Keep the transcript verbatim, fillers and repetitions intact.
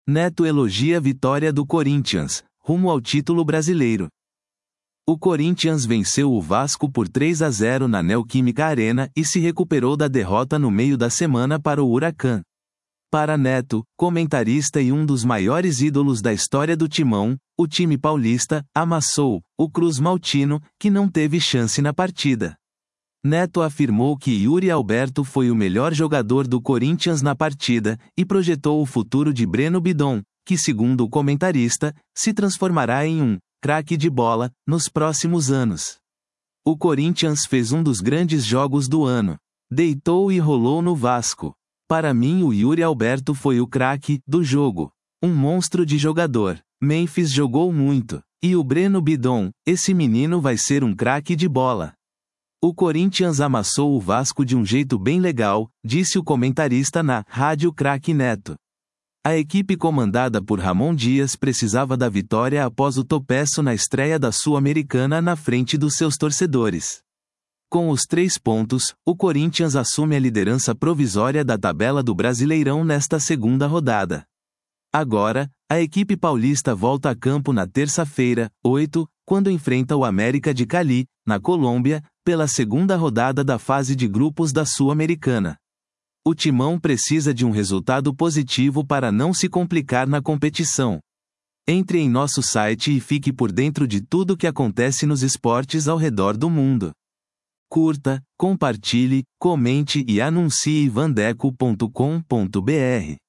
Neto elogia a vitória do Corinthians, rumo ao título brasileiro. O Corinthians venceu o Vasco por três a zero na Neoquímica Arena e se recuperou da derrota no meio da semana para o Huracan. Para Neto, comentarista e um dos maiores ídolos da história do Timão, o time paulista amassou o Cruz Maltino, que não teve chance na partida. Neto afirmou que Yuri Alberto foi o melhor jogador do Corinthians na partida e projetou o futuro de Breno Bidon, que, segundo o comentarista, se transformará em um craque de bola nos próximos anos. O Corinthians fez um dos grandes jogos do ano. Deitou e rolou no Vasco. Para mim, o Yuri Alberto foi o craque do jogo. Um monstro de jogador. Memphis jogou muito. E o Breno Bidon, esse menino vai ser um craque de bola. O Corinthians amassou o Vasco de um jeito bem legal, disse o comentarista na Rádio Craque Neto. A equipe comandada por Ramon Dias precisava da vitória após o tropeço na estreia da Sul-Americana na frente dos seus torcedores. Com os três pontos, o Corinthians assume a liderança provisória da tabela do Brasileirão nesta segunda rodada. Agora, a equipe paulista volta a campo na terça-feira, oito, quando enfrenta o América de Cali, na Colômbia, pela segunda rodada da fase de grupos da Sul-Americana. O Timão precisa de um resultado positivo para não se complicar na competição. Entre em nosso site e fique por dentro de tudo o que acontece nos esportes ao redor do mundo. Curta, compartilhe, comente e anuncie vandeco ponto com ponto br.